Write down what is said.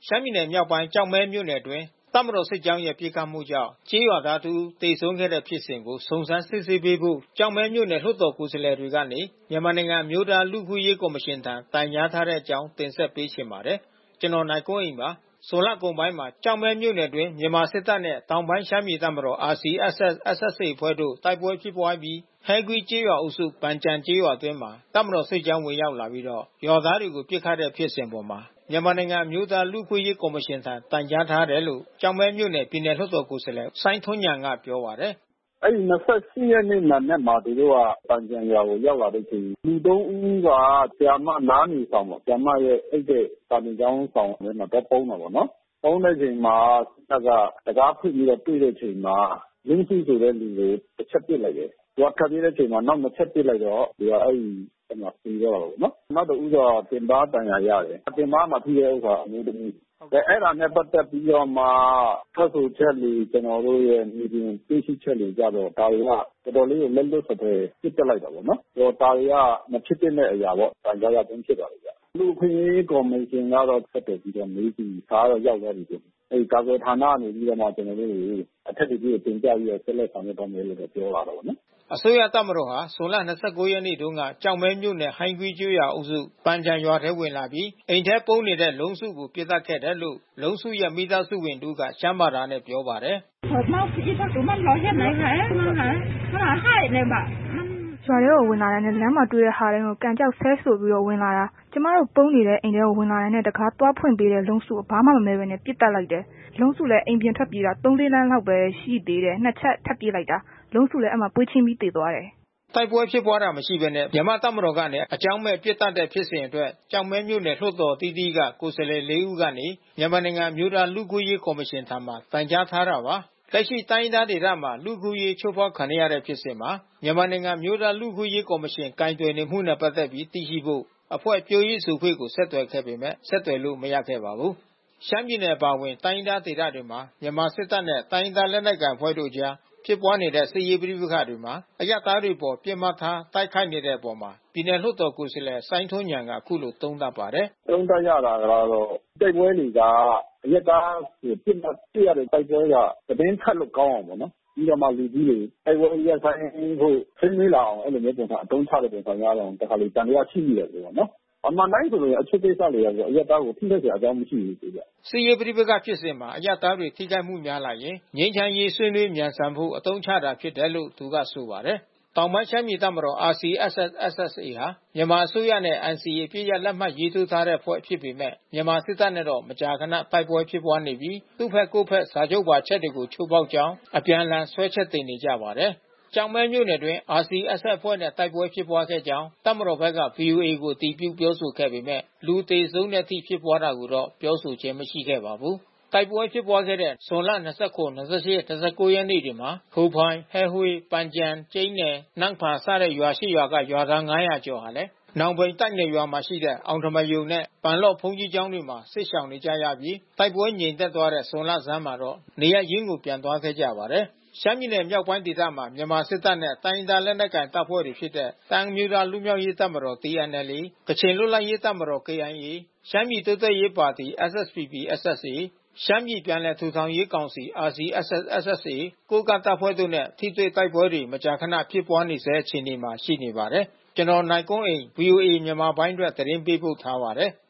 ရှမ်းပြည်နယ်မြောက်ပိုင်းကျောက်မဲမြို့နယ်အတွင်းတပ်မတော်စစ်ကြောင်းရဲ့ပစ်ခတ်မှုကြောင့်ကျေးရွာသားတဦးသေဆုံးခဲ့တဲ့ဖြစ်စဉ်ကိုစုံစမ်းစစ်ဆေးပေးဖို့ကျောက်မဲမြို့နယ်လွှတ်တော်ကိုယ်စားလှယ်တွေကနေမြန်မာနိုင်ငံအမျိုးသားလူ့အခွင့်အရေးကော်မရှင်ထံတိုင်ကြားထားတဲ့အကြောင်းတင်ဆက်ပေးချင်ပါတယ်။ နိုင်ကွန်းအိန်ပါ။ ဇွန်လကုန်ပိုင်းမှာကျောက်မဲမြို့နယ်အတွင်းမြန်မာစစ်တပ်နဲ့တောင်ပိုင်းရှမ်းပြည်တပ်မတော် RCSS/SSA အဖွဲ့တို့တိုက်ပွဲဖြစ်ပွါးပြီးဟဲကွီးကျေးရွာအုပ်စုပန်ကျင်ကျေးရွာအတွင်းမှာတပ်မတော်စစ်ကြောင်းဝင်ရောက်လာပြီးတော့ရွာသားတွေကိုပစ်ခတ်တဲ့ဖြစ်စဉ်ပေါ်မှာမြန်မာနိုင်ငံအမျိုးသားလူ့အခွင့်အရေးကော်မရှင်ထံတိုင်ကြားထားတယ်လို့ကျောက်မဲမြို့နယ်ပြည်နယ်လွှတ်တော်ကိုယ်စားလှယ်စိုင်းထွန်းဉာဏ်ကပြောပါတယ်။“အဲဒီ28ရက်နေ့မနက်မှာသူတို့ကပန်ကျင်ရွာကိုရောက်လာတဲ့အချိန်လူ3ဦးကဆရာမနားနေဆောင်ပေါ့။ဆရာမရဲ့အိပ်တဲ့စာသင်ကျောင်းဆောင်ထဲမှာသွားပုန်းတာပေါ့နော်။ပုန်းတဲ့အချိန်မှာစစ်တပ်ကတံခါးဖွင့်ပြီးတော့တွေ့တဲ့အချိန်မှာလင်းစုဆိုတဲ့လူကိုတစ်ချက်ပစ်လိုက်တယ်။သူကထွက်ပြေးတဲ့အချိန်မှာနောက်2ချက်ပစ်လိုက်တော့သူကအဲဒီမှာသေသွားတာပေါ့နော်။နောက်တဦးတော့တင်ပါးဒဏ်ရာရတယ်။တင်ပါးမှာထိတဲ့ဥစ္စာအမျိုးသမီး။အဲဒါနဲ့ပတ်သက်ပြီးတော့မှထွက်ဆိုချက်တွေကျွန်တော်တို့ရဲ့မြေပြင်သိရှိချက်တွေကြတော့ဒါတွေကတော်တော်လေးကိုလက်လွတ်စပယ်ပစ်တက်လိုက်တာပေါ့နော်။ဒါတွေကမဖြစ်သင့်တဲ့အရာပေါ့။ဒါကြောင့်ဖြစ်ပါတယ်ဗျ။လူ့အခွင့်အရေးကော်မရှင်ကတော့ဆက်သွယ်ပြီးတော့မေးကြည့်စာတော့ရောက်သွားပြီ။အဲဒီကာကွယ်ဌာနကနေပြီးတော့မှကျွန်တော်တို့ကိုအထက်တပည့်တင်ပြပြီးတော့ဆက်လက်ဆောင်ရွက်သွားမယ်လို့ပြောလာတာပေါ့နော်။ ”အစိုးရတပ်မတော်ဟာဇွန်လရက်နေ့တုန်းကကျောက်မဲမြို့နယ်ဟိုင်းကွီးကျေးရွာအုပ်စုပန်ကျင်ရွာထဲဝင်လာပြီးအိမ်ထဲပုန်းနေတဲ့လုံးစုကိုပစ်သတ်ခဲ့တယ်လို့လုံးစုရဲ့မိသားစုဝင်တဦးကရှမ်းဘာသာနဲ့ပြောပါတယ်။ “ရွာထဲကိုဝင်လာတာနဲ့လမ်းမှာတွေ့တဲ့ဟာတိုင်းကိုကန်ကျောက်ဆဲဆိုပြီးတော့ဝင်လာတာ။ကျမတို့ပုန်းနေတဲ့အိမ်ထဲကိုဝင်လာတာနဲ့တံခါးသွားဖွင့်ပေးတဲ့လုံးစုကိုဘာမှမမဲဘဲနဲ့ပစ်သတ်လိုက်တယ်။လုံးစုလည်းအိမ်ပြင်ထွက်ပြေးတာ3-4လမ်းလောက်ပဲရှိသေးတယ်။2ချက်ထပ်ပစ်လိုက်တာ။လုံးစုလည်းအဲဒီမှာပွဲချင်းပြီးသေသွားတယ်။ ” တိုက်ပွဲဖြစ်ပွါးတာမရှိဘဲနဲ့မြန်မာ့တပ်မတော်ကနေအကြောင်းမဲ့ပစ်သတ်တဲ့ဖြစ်စဉ်အတွက်ကျောက်မဲမြို့နယ်လွှတ်တော်အသီးသီးကကိုယ်စားလှယ်4ဦးကနေမြန်မာနိုင်ငံအမျိုးသားလူ့အခွင့်အရေးကော်မရှင်ထံတိုင်ကြားထားတာပါ။လက်ရှိတိုင်းရင်းသားဒေသမှာလူ့အခွင့်အရေးချိုးဖေါက်ခံနေရတဲ့ဖြစ်စဉ်မှာမြန်မာနိုင်ငံအမျိုးသားလူ့အခွင့်အရေးကော်မရှင်ကိုင်တွယ်နေမှုနဲ့ပတ်သက်ပြီးသိရှိဖို့အဖွဲ့ပြောရေးဆိုခွင့်ကိုဆက်သွယ်ခဲ့ပေမဲ့ဆက်သွယ်လို့မရခဲ့ပါဘူး။ ရှမ်းပြည်နယ်အပါအဝင်တိုင်းရင်းသားဒေသတွေမှာမြန်မာစစ်တပ်နဲ့တိုင်းရင်းသားလက်နက်ကိုင်အဖွဲ့တို့အကြားဖြစ်ပွါးနေတဲ့စစ်ရေးပဋိပက္ခတွေမှာအရပ်သားတွေအပေါ်ပစ်မှတ်ထားတိုက်ခိုက်နေတဲ့အပေါ်ပြည်နယ်လွှတ်တော်ကိုယ်စားလှယ်စိုင်းထွန်းဉာဏ်ကအခုလိုသုံးသပ်ပါတယ်။“သုံးသပ်ရတာကတော့တိုက်ပွဲတွေကအရပ်သားကိုပစ်မှတ်တွေ့ရတဲ့တိုက်ပွဲကသတင်းထက်လို့ကောင်းအောင်ပေါ့နော်။ပြီးတော့မှလူကြီးတွေတိုက်ပွဲရပ်ဆိုင်ဖို့ဆွေးနွေးလာအောင်အဲဒီလိုမျိုးပုံစံအသုံးချတဲ့ပုံစံများတော့တခါလေတန်တရားရှိမိတယ်ပေါ့နော်။အမှန်တိုင်းဆိုရင်အချက်ကိစ္စတွေကအရပ်သားကိုထိခိုက်စရာအကြောင်းမရှိဘူးဗျ။ ”စစ်ရေးပဋိပက္ခဖြစ်စဉ်မှာအရပ်သားတွေထိခိုက်မှုများလာရင်ငြိမ်းချမ်းရေးဆွေးနွေးမြန်ဆန်ဖို့အသုံးချတာဖြစ်တယ်လို့သူကဆိုပါတယ်။ တောင်ပိုင်းရှမ်းပြည်တပ်မတော် RCSS/SSA ဟာမြန်မာအစိုးရနဲ့NCAအပစ်ရပ်လက်မှတ်ရေးထိုးထားတဲ့အဖွဲ့ဖြစ်ပေမဲ့မြန်မာစစ်တပ်နဲ့တော့မကြာခဏတိုက်ပွဲဖြစ်ပွါးနေပြီးသူ့ဘက်ကိုယ့်ဘက်စာချုပ်ပါအချက်တွေကိုချိုးဖောက်ကြောင်းအပြန်အလှန်စွဲချက်တင်နေကြပါတယ်။ ကျောက်မဲမြို့နယ်အတွင်းRCSSအဖွဲ့နဲ့တိုက်ပွဲဖြစ်ပွါးခဲ့ကြောင်းတပ်မတော်ဘက်ကဗွီအိုအေကိုအတည်ပြုပြောဆိုခဲ့ပေမဲ့လူသေဆုံးတဲ့အထိဖြစ်ပွါးတာကိုတော့ပြောဆိုခြင်းမရှိခဲ့ပါဘူး။ တိုက်ပွဲဖြစ်ပွါးခဲ့တဲ့ဇွန်လ 27 28 29 ရက်နေ့တွေမှာဟိုဖိုင် ဟဲဟွေး ပန်ကျင် ကျိန်းနယ် နမ့်ဖာစတဲ့ရွာ 8 ရွာကရွာသား 500 ကျော်ဟာလည်း နောင်ပိန်တိုက်နယ်ရွာမှာရှိတဲ့အောင်ဓမ္မရုံနဲ့ပန်လော့ဘုန်းကြီးကျောင်းတွေမှာစစ်ရှောင်နေကြရပြီးတိုက်ပွဲငြိမ်သက်သွားတဲ့ဇွန်လဆန်းမှာတော့နေရပ်ရင်းကိုပြန်သွားခဲ့ကြပါတယ်။ ရှမ်းပြည်နယ်မြောက်ပိုင်းဒေသမှာမြန်မာစစ်တပ်နဲ့တိုင်းရင်းသားလက်နက်ကိုင်တပ်ဖွဲ့တွေဖြစ်တဲ့တအာင်းအမျိုးသားလွတ်မြောက်ရေးတပ်မတော်TNLAကချင်လွတ်လပ်ရေးတပ်မတော်KIAရှမ်းပြည်တိုးတက်ရေးပါတီ SSPP/SSAရှမ်းပြည်ပြန်လည်ထူထောင်ရေးကောင်စီ RCSS/SSA ကိုးကန့်တပ်ဖွဲ့တို့နဲ့ထိတွေ့တိုက်ပွဲတွေမကြာခဏဖြစ်ပွါးနေဆဲအခြေအနေမှာရှိနေပါတယ်။ နိုင်ကွန်းအိန် VOA မြန်မာပိုင်းအတွက်သတင်းပေးပို့ထားပါတယ်။